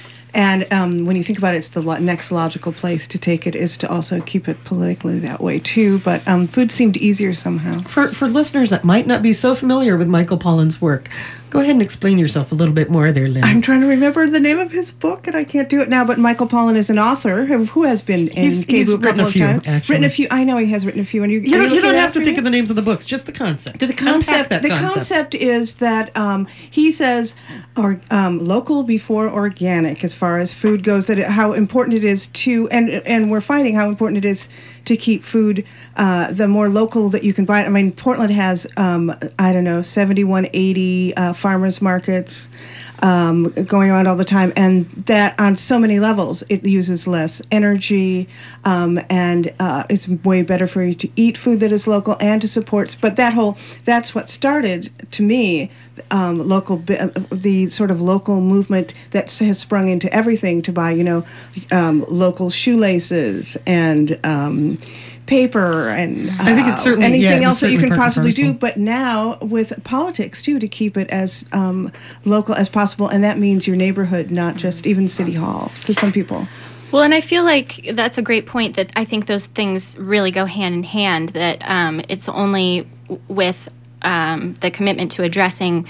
And um, when you think about it, it's the lo- next logical place to take it is to also keep it politically that way too. But um, food seemed easier somehow. For for listeners that might not be so familiar with Michael Pollan's work, go ahead and explain yourself a little bit more there, Lynn. I'm trying to remember the name of his book, and I can't do it now. But Michael Pollan is an author who, who has been in he's, K B O he's a couple written a of few, times. actually. Written a few. I know he has written a few. And you, you don't, you you don't have to for think me? of the names of the books, just the concept. The concept. That the concept. concept is that um, he says, or, um, local before organic, as far as food goes. That it, how important it is to, and and we're finding how important it is to keep food uh, the more local that you can buy it. I mean, Portland has um, I don't know seventy-one, eighty uh, farmers markets um, going around all the time, and that on so many levels it uses less energy, um, and uh, it's way better for you to eat food that is local and to support. But that whole that's what started to me. Um, local, the sort of local movement that has sprung into everything to buy, you know, um, local shoelaces and um, paper and uh, I think it's certainly anything yeah, else that you can part possibly and parcel. do. But now with politics too, to keep it as um, local as possible, and that means your neighborhood, not just even City Hall to some people. Well, and I feel like that's a great point, that I think those things really go hand in hand, that um, it's only with Um, the commitment to addressing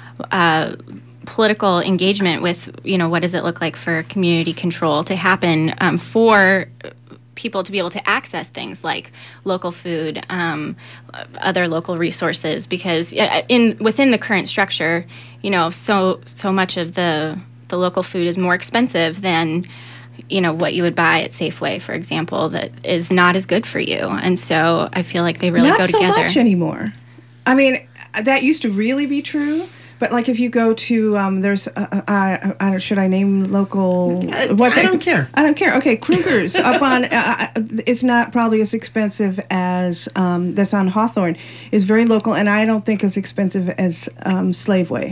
uh, political engagement with, you know, what does it look like for community control to happen um, for people to be able to access things like local food, um, other local resources, because in within the current structure, you know, so so much of the the local food is more expensive than, you know, what you would buy at Safeway, for example, that is not as good for you. And so I feel like they really not go so together. Not so much anymore. I mean, that used to really be true, But like if you go to um, there's uh, uh, uh, should I name local? I, what I they- don't care. I don't care. Okay, Kruger's up on. Uh, it's not probably as expensive as um, that's on Hawthorne. Is very local, and I don't think as expensive as um, Slaveway.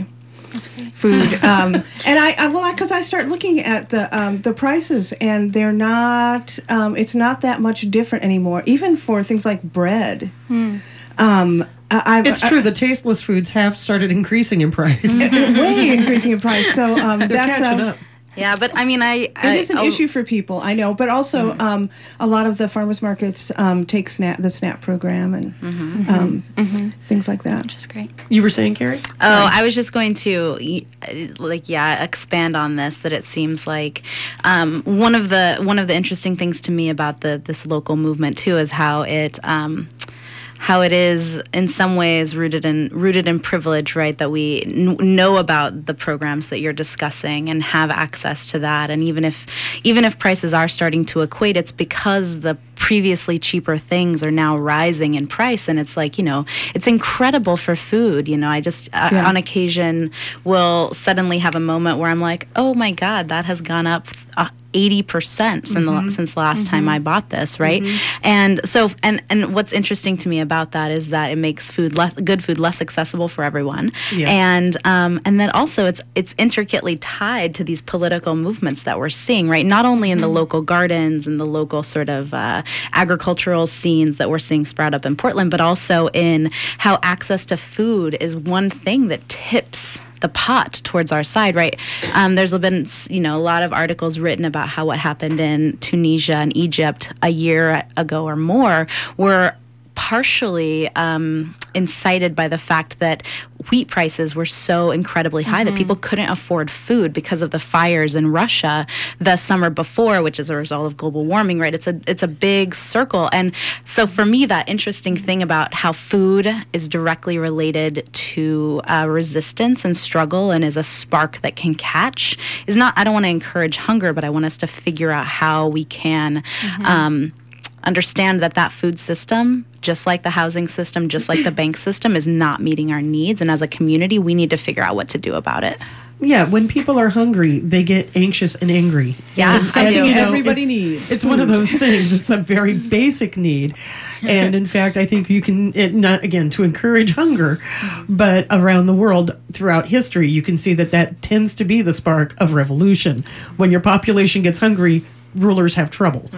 Food, um, and I, I well, because I, I start looking at the um, the prices, and they're not. Um, it's not that much different anymore, even for things like bread. Hmm. Um, I, I've, It's true. The tasteless foods have started increasing in price. they're way increasing in price. So um, They're that's catching uh, up. Yeah, but I mean, I, I it is an I'll- issue for people, I know, but also Mm-hmm. um, a lot of the farmers markets um, take SNAP, the SNAP program, and Mm-hmm. um, things like that. Which is great. You were saying, Carrie? Oh, I was just going to, y- like, yeah, expand on this. That it seems like um, one of the one of the interesting things to me about the this local movement too is how it. Um, how it is in some ways rooted in rooted in privilege, right? That we n- know about the programs that you're discussing and have access to that. And even if even if prices are starting to equate, it's because the previously cheaper things are now rising in price. And it's like, you know, it's incredible for food. You know, I just uh, Yeah. on occasion will suddenly have a moment where I'm like, oh my God, that has gone up Uh, eighty percent since, the, since the last time I bought this, right? And so, and and what's interesting to me about that is that it makes food less, good food less accessible for everyone, Yes. and um, and then also it's it's intricately tied to these political movements that we're seeing, right? Not only in the local gardens and the local sort of uh, agricultural scenes that we're seeing sprout up in Portland, but also in how access to food is one thing that tips the pot towards our side, right? Um, there's been, you know, a lot of articles written about how what happened in Tunisia and Egypt a year ago or more were partially um, incited by the fact that wheat prices were so incredibly high that people couldn't afford food because of the fires in Russia the summer before, which is a result of global warming, right? It's a it's a big circle. And so for me, that interesting thing about how food is directly related to uh, resistance and struggle and is a spark that can catch is not, I don't want to encourage hunger, but I want us to figure out how we can um, understand that that food system, just like the housing system, just like the bank system, is not meeting our needs. And as a community, we need to figure out what to do about it. Yeah, when people are hungry, they get anxious and angry. Yeah, And I something, do. you know, Everybody it's, needs It's one of those things. It's a very basic need, and in fact, I think you can it not again to encourage hunger, but around the world throughout history, you can see that that tends to be the spark of revolution. When your population gets hungry, rulers have trouble.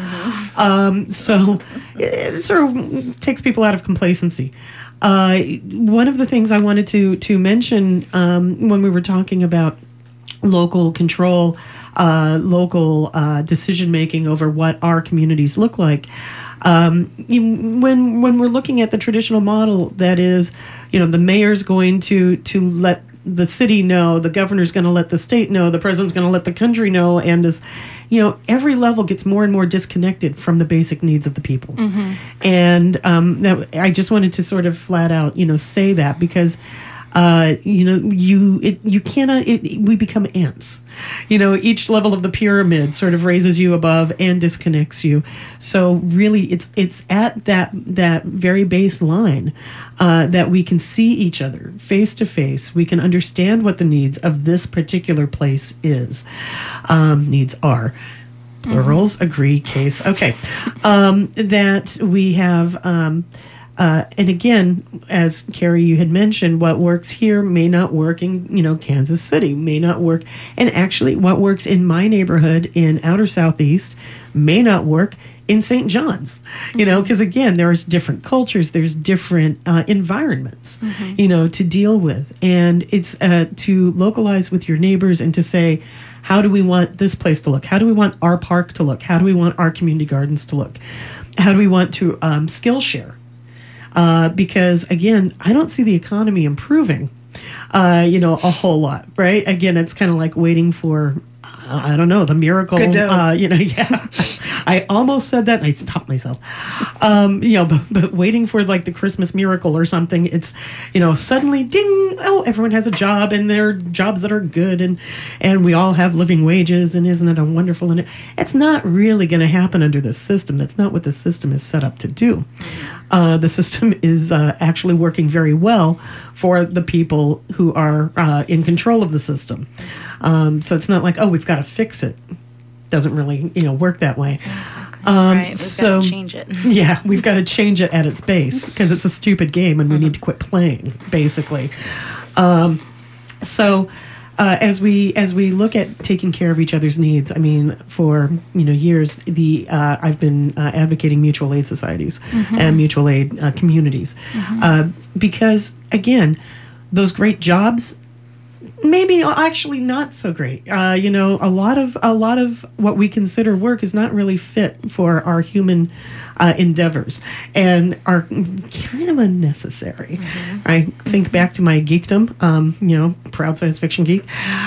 Um, so it sort of takes people out of complacency. Uh, one of the things I wanted to to mention um, when we were talking about local control, uh, local uh, decision making over what our communities look like. Um, you, when when we're looking at the traditional model, that is, you know, the mayor's going to to let the city know, the governor's going to let the state know, the president's going to let the country know, and this, you know, every level gets more and more disconnected from the basic needs of the people. And um, that, I just wanted to sort of flat out, you know, say that because, uh, you know, you it, you cannot, it, we become ants. You know, each level of the pyramid sort of raises you above and disconnects you. So really, it's it's at that that very baseline uh, that we can see each other face to face. We can understand what the needs of this particular place is. Um, needs are. Plurals, agree, case. Okay. Um, that we have, um, uh, and again, as Carrie, you had mentioned, what works here may not work in, you know, Kansas City, may not work. And actually, what works in my neighborhood in outer Southeast may not work in Saint John's, you know, because again, there's different cultures, there's different uh, environments, you know, to deal with. And it's uh, to localize with your neighbors and to say, how do we want this place to look? How do we want our park to look? How do we want our community gardens to look? How do we want to um, skill share? Uh, because again, I don't see the economy improving, uh, you know, a whole lot, right? Again, it's kind of like waiting for, I don't know, the miracle, Godot. uh, you know, yeah. I almost said that and I stopped myself. Um, you know, but, but waiting for like the Christmas miracle or something, it's, you know, suddenly ding, oh, everyone has a job and they're jobs that are good and, and we all have living wages and isn't it a wonderful, and it, it's not really going to happen under this system. That's not what the system is set up to do. Uh, the system is uh, actually working very well for the people who are uh, in control of the system. Um, so it's not like, oh, we've got to fix it. Doesn't really, you know, work that way. Exactly. Um, right. We've so, got to change it. Yeah, we've got to change it at its base because it's a stupid game and we mm-hmm. need to quit playing, basically. Um, so uh, as we as we look at taking care of each other's needs, I mean, for you know years, the uh, I've been uh, advocating mutual aid societies mm-hmm. and mutual aid uh, communities mm-hmm. uh, because again, those great jobs. Maybe actually not so great. Uh, you know, a lot of a lot of what we consider work is not really fit for our human uh, endeavors and are kind of unnecessary. Mm-hmm. I think back to my geekdom, um, you know, proud science fiction geek,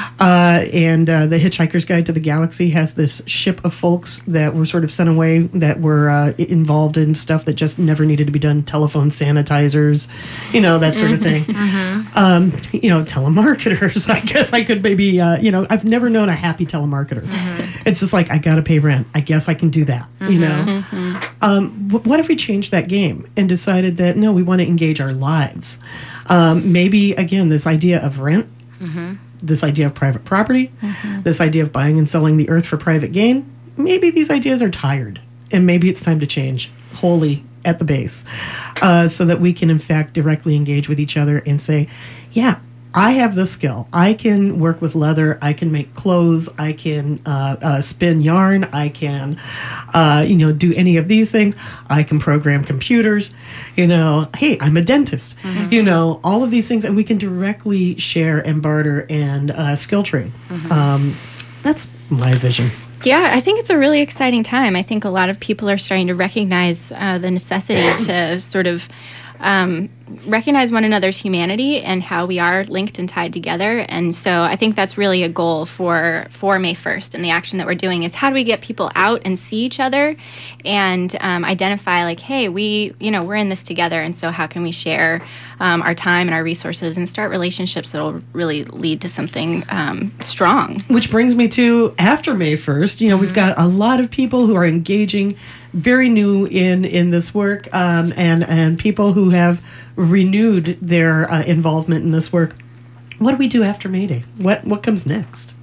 uh, and uh, the Hitchhiker's Guide to the Galaxy has this ship of folks that were sort of sent away that were uh, involved in stuff that just never needed to be done, telephone sanitizers, you know, that sort of thing. Mm-hmm. Um, you know, telemarketers. I guess I could maybe, uh, you know, I've never known a happy telemarketer. Mm-hmm. It's just like, I got to pay rent. I guess I can do that, mm-hmm. you know? Mm-hmm. Um, w- what if we changed that game and decided that, no, we want to engage our lives? Um, maybe, again, this idea of rent, mm-hmm. this idea of private property, mm-hmm. this idea of buying and selling the earth for private gain, maybe these ideas are tired and maybe it's time to change wholly at the base uh, so that we can, in fact, directly engage with each other and say, yeah, I have this skill. I can work with leather. I can make clothes. I can uh, uh, spin yarn. I can, uh, you know, do any of these things. I can program computers. You know, hey, I'm a dentist. Mm-hmm. You know, all of these things, and we can directly share and barter and uh, skill trade. Mm-hmm. Um, that's my vision. Yeah, I think it's a really exciting time. I think a lot of people are starting to recognize uh, the necessity to sort of um, recognize one another's humanity and how we are linked and tied together. And so I think that's really a goal for, for May first. And the action that we're doing is how do we get people out and see each other and um, identify like, hey, we, you know, we're in this together. And so how can we share um, our time and our resources and start relationships that will really lead to something um, strong. Which brings me to after May first, you know, mm-hmm. we've got a lot of people who are engaging very new in, in this work um, and, and people who have renewed their uh, involvement in this work. What do we do after May Day? What what comes next?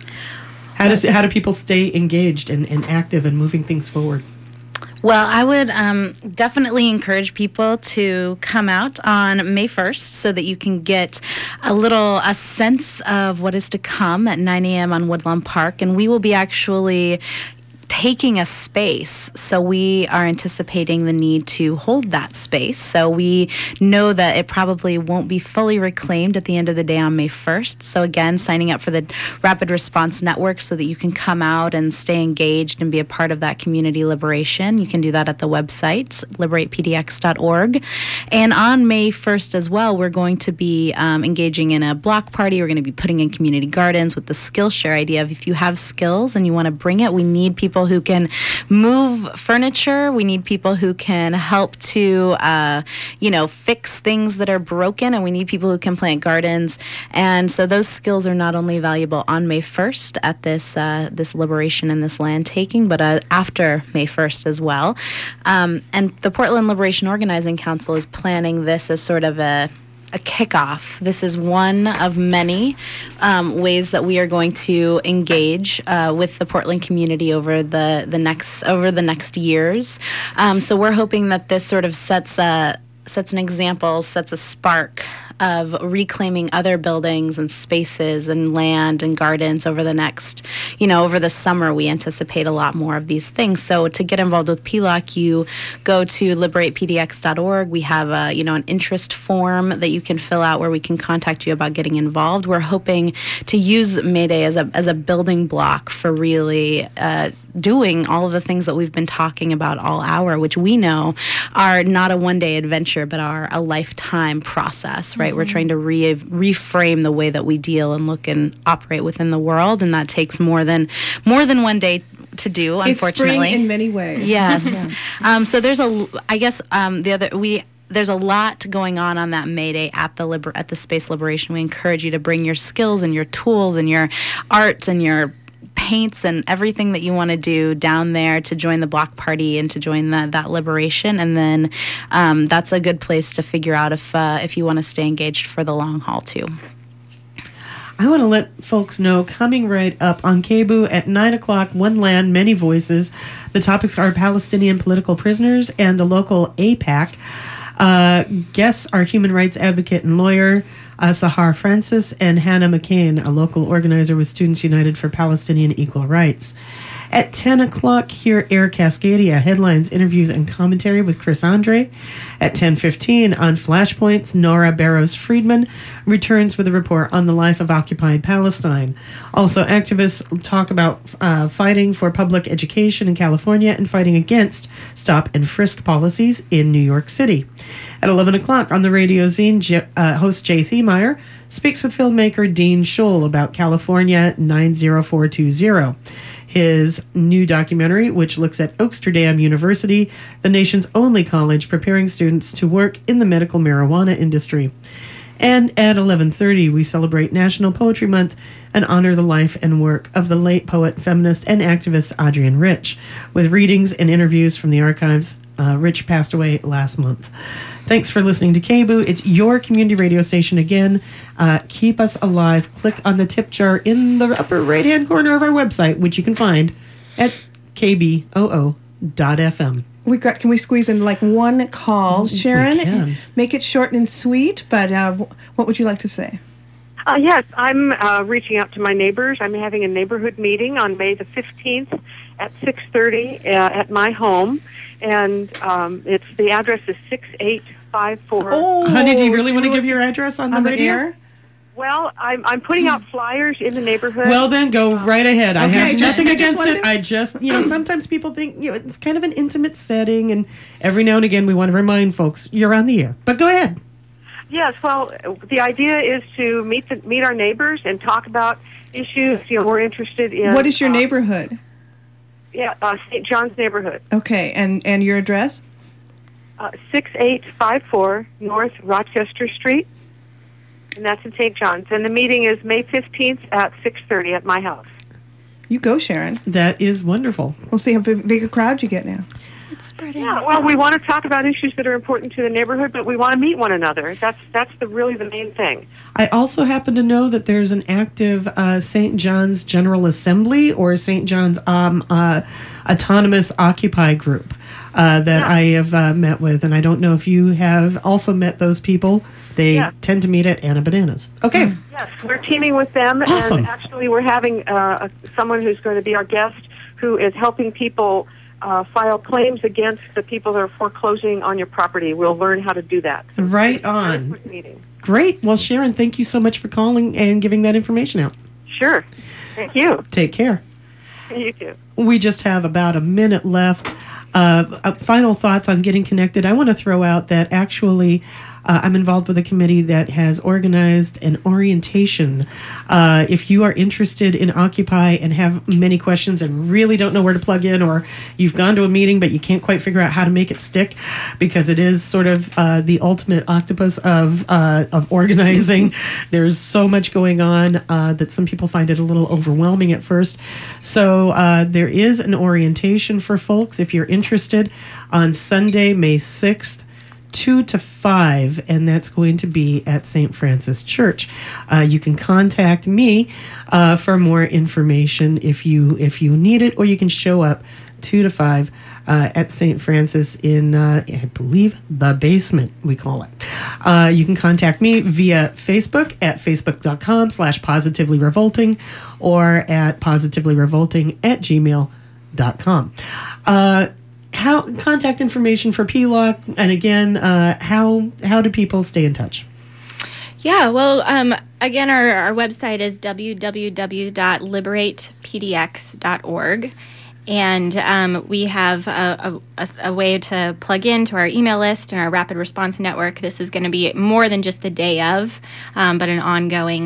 How does how do people stay engaged and, and active and moving things forward? Well, I would um, definitely encourage people to come out on May first so that you can get a little a sense of what is to come at nine a.m. on Woodlawn Park, and we will be actually taking a space. So we are anticipating the need to hold that space. So we know that it probably won't be fully reclaimed at the end of the day on May first. So again, signing up for the Rapid Response Network so that you can come out and stay engaged and be a part of that community liberation. You can do that at the website, liberate p d x dot org. And on May first as well, we're going to be um, engaging in a block party. We're going to be putting in community gardens with the Skillshare idea of if you have skills and you want to bring it, we need people who can move furniture. We need people who can help to, uh, you know, fix things that are broken, and we need people who can plant gardens. And so those skills are not only valuable on May first at this uh, this liberation and this land taking, but uh, after May first as well. Um, and the Portland Liberation Organizing Council is planning this as sort of a a kickoff. This is one of many um, ways that we are going to engage uh, with the Portland community over the, the next over the next years. Um, so we're hoping that this sort of sets a sets an example, sets a spark of reclaiming other buildings and spaces and land and gardens over the next, you know, over the summer. We anticipate a lot more of these things. So to get involved with P L O C, you go to liberate p d x dot org. We have a, you know, an interest form that you can fill out where we can contact you about getting involved. We're hoping to use May Day as a as a building block for really uh, doing all of the things that we've been talking about all hour, which we know are not a one-day adventure, but are a lifetime process, right? Mm-hmm. We're trying to re- reframe the way that we deal and look and operate within the world, and that takes more than more than one day to do, It's unfortunately. spring in many ways. Yes. Yeah. Um, so there's a, I guess um, the other, we, there's a lot going on on that May Day at the liber- at the Space Liberation. We encourage you to bring your skills and your tools and your arts and your paints and everything that you want to do down there to join the block party and to join the, that liberation. And then um, that's a good place to figure out if uh, if you want to stay engaged for the long haul too. I want to let folks know, coming right up on K B O O at nine o'clock, One Land, Many Voices. The topics are Palestinian political prisoners and the local A PAC. Uh, guests are human rights advocate and lawyer uh, Sahar Francis and Hannah McCain, a local organizer with Students United for Palestinian Equal Rights. At ten o'clock, hear Air Cascadia, headlines, interviews, and commentary with Chris Andre. At ten fifteen, on Flashpoints, Nora Barrows-Friedman returns with a report on the life of occupied Palestine. Also, activists talk about uh, fighting for public education in California and fighting against stop and frisk policies in New York City. At eleven o'clock, on the radio zine, J- uh, host Jay Thiemeyer speaks with filmmaker Dean Scholl about California nine oh four two oh. His new documentary, which looks at Oaksterdam University, the nation's only college preparing students to work in the medical marijuana industry. And at eleven thirty, we celebrate National Poetry Month and honor the life and work of the late poet, feminist, and activist Adrienne Rich, with readings and interviews from the archives. Uh, Rich passed away last month. Thanks for listening to K B O O. It's your community radio station again. Uh, keep us alive. Click on the tip jar in the upper right-hand corner of our website, which you can find at k b o o dot f m. We got. Can we squeeze in like one call, Sharon? We can. Make it short and sweet. But uh, what would you like to say? Uh, yes, I'm uh, reaching out to my neighbors. I'm having a neighborhood meeting on May the fifteenth at six thirty uh, at my home, and um, it's the address is six eight five four. Oh, Honey, do you really want to give your address on the on the radio? air? Well, I'm I'm putting out flyers in the neighborhood. Well, then go right ahead. I Okay, have just- nothing I just against wanted it. to- I just, you know, sometimes people think, you know, it's kind of an intimate setting, and every now and again we want to remind folks you're on the air. But go ahead. Yes, well, the idea is to meet the, meet our neighbors and talk about issues. You know, we're interested in. What is your uh, neighborhood? Yeah, uh, Saint John's neighborhood, Okay, and and your address? uh, six eight five four North Rochester Street, and that's in Saint John's. And the meeting is May fifteenth at six thirty at my house. You go, Sharon. That is wonderful. We'll see how big, big a crowd you get now. It's spreading. Yeah, well, we want to talk about issues that are important to the neighborhood, but we want to meet one another. That's that's the really the main thing. I also happen to know that there's an active uh, Saint John's General Assembly or Saint John's um, uh, Autonomous Occupy group uh, that Yeah. I have uh, met with, and I don't know if you have also met those people. They Yeah. tend to meet at Anna Bananas. Okay. Yes, we're teaming with them, Awesome. and actually we're having uh, a, someone who's going to be our guest who is helping people uh, file claims against the people that are foreclosing on your property. We'll learn how to do that. So Right it's a very on. quick meeting. Great. Well, Sharon, thank you so much for calling and giving that information out. Sure. Thank you. Take care. You too. We just have about a minute left. Uh, uh, final thoughts on getting connected. I want to throw out that actually uh, I'm involved with a committee that has organized an orientation. Uh, if you are interested in Occupy and have many questions and really don't know where to plug in, or you've gone to a meeting but you can't quite figure out how to make it stick because it is sort of uh, the ultimate octopus of uh, of organizing. There's so much going on uh, that some people find it a little overwhelming at first. So uh, there is an orientation for folks if you're interested on Sunday, May sixth, two to five, and that's going to be at Saint Francis Church. Uh, you can contact me uh, for more information if you if you need it, or you can show up two to five uh, at Saint Francis in, uh, I believe, the basement, we call it. Uh, you can contact me via Facebook at facebook.com slash positively revolting or at positivelyrevolting at gmail dot com. Uh, how contact information for P L O C, and again, uh, how how do people stay in touch? Yeah, well, um, again, our, our website is w w w dot liberate p d x dot org. And um, we have a, a, a way to plug into our email list and our rapid response network. This is going to be more than just the day of, um, but an ongoing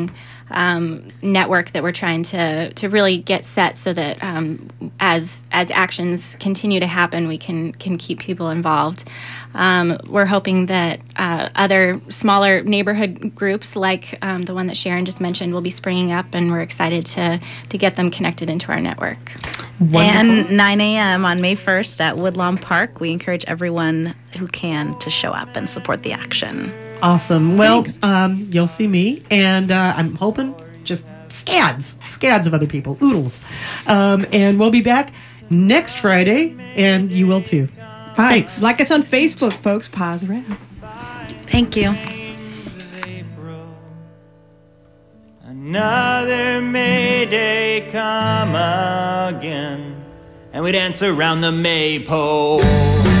um, network that we're trying to to really get set so that um, as as actions continue to happen, we can can keep people involved. Um, we're hoping that uh, other smaller neighborhood groups like um, the one that Sharon just mentioned will be springing up, and we're excited to to get them connected into our network. Wonderful. And nine a.m. on May first at Woodlawn Park. We encourage everyone who can to show up and support the action. Awesome. Well, um, you'll see me, and uh, I'm hoping just scads, scads of other people, oodles. Um, and we'll be back next Friday, and you will too. Thanks. Like us on Facebook, folks. Pause Rev. Thank you. Another May Day come again, and we dance around the maypole.